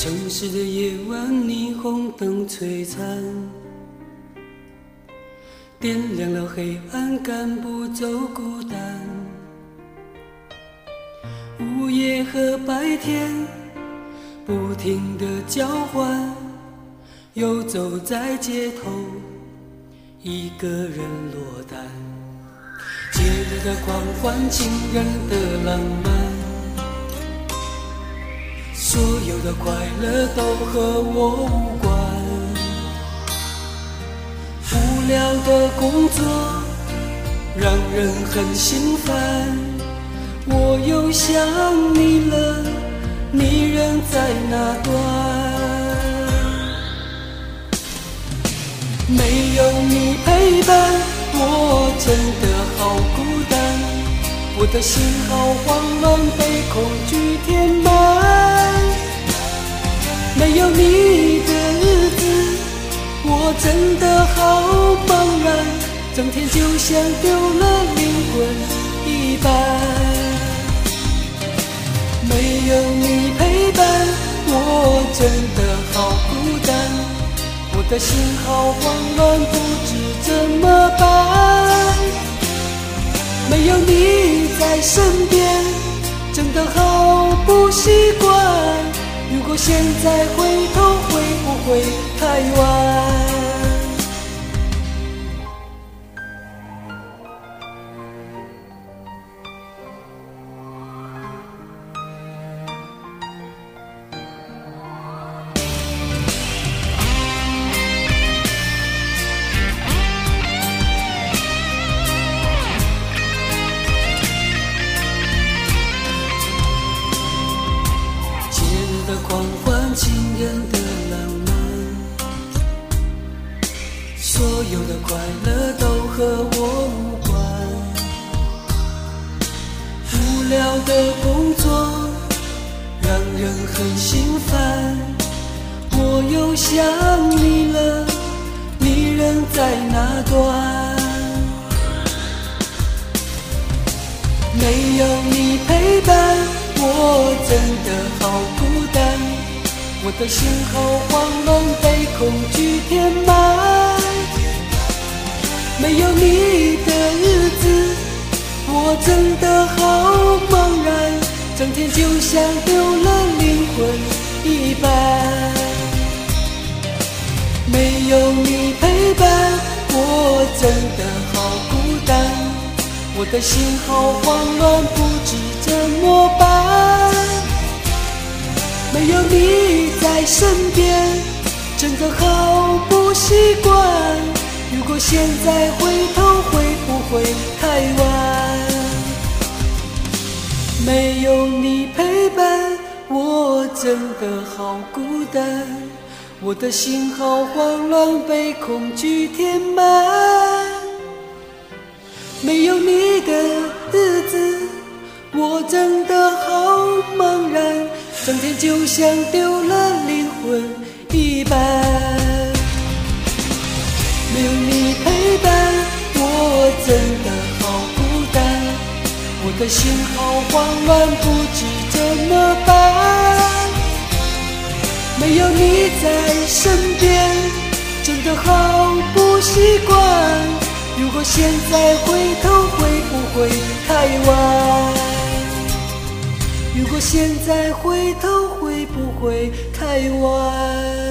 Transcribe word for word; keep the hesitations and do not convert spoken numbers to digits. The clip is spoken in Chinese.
城市的夜晚，霓虹灯璀璨，点亮了黑暗，赶不走孤单。午夜和白天不停地交换，游走在街头，一个人落单。节日的狂欢，情人的浪漫，所有的快乐都和我无关。无聊的工作让人很心烦，我又想你了，你人在哪端？没有你陪伴，我真的好孤单，我的心好慌乱，被恐惧填满。没有你的日子，我真的好茫然，整天就像丢了灵魂一般。没有你陪伴，我真的好孤单，我的心好慌乱，不知怎么办。没有你在身边，真的好不习惯，如果现在回头，会不会太晚？狂欢，情人的浪漫，所有的快乐都和我无关。无聊的工作让人很心烦，我又想你了，你人在哪端？没有你陪伴，我真的好孤单，我的心好慌乱，被恐惧填满。没有你的日子，我真的好茫然，整天就像丢了灵魂一般。没有你陪伴，我真的好孤单，我的心好慌乱，不知怎么办。没有你在身边，真的好不习惯，如果现在回头，会不会太晚？没有你陪伴，我真的好孤单，我的心好慌乱，被恐惧填满。没有你的日子，我真的好茫然，整天就像丢了灵魂一般。没有你陪伴，我真的好孤单，我的心好慌乱，不知怎么办。没有你在身边，真的好不习惯，如果现在回头，会不会太晚？如果现在回头，会不会太晚？